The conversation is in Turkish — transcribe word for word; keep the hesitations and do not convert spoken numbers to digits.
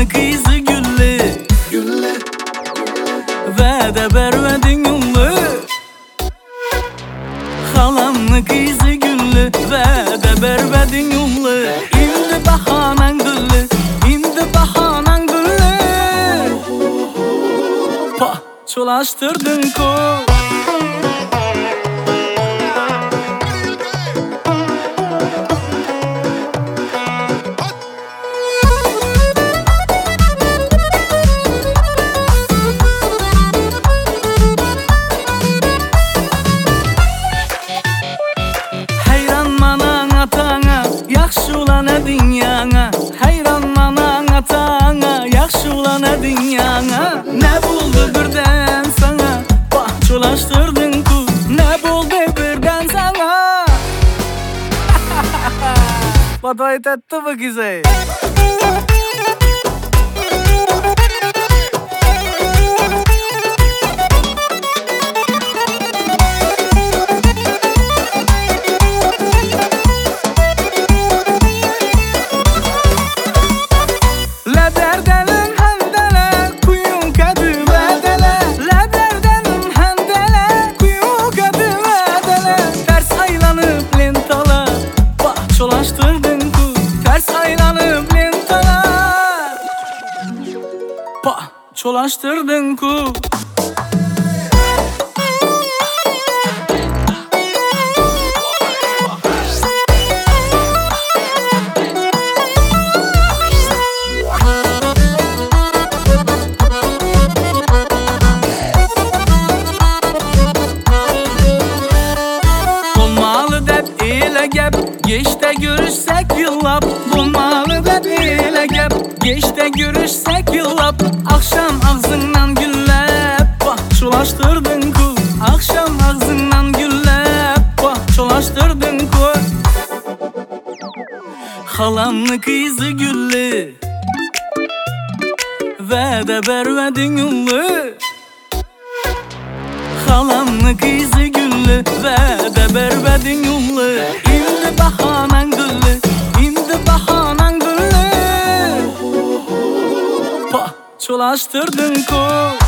Halamni kıyızı güllü, güllü. Vədə bervedin yollu. Halamni kıyızı güllü, vədə bervedin yollu. İndi bahanan güllü, indi bahanan güllü. Pa, çolaştırdın ko. Yaxşı olana dünyana, hayran manan atana. Yaxşı olana dünyana. Ne buldu birden sana? Bak çolaştırdın ku. Ne buldu birden sana? Batayt etti bu güzel. Çolaştırdın ku, ters aylanıp lentalar. Pa, çolaştırdın ku. Olmalı dep ile gep, geçte görüşsek yıllap. Bulmalı dep ile gep, geçte görüşsek yıllap. Akşam ağzından güllep, bak çolaştırdın ku. Akşam ağzından güllep, bak çolaştırdın ku. Halamni kıyızı güllü, vədə bervedin yollu. Halamni kıyızı güllü, vədə bervedin yollu. İndi bahanan güllü, indi bahanan güllü. Pa, çolaştırdın ko.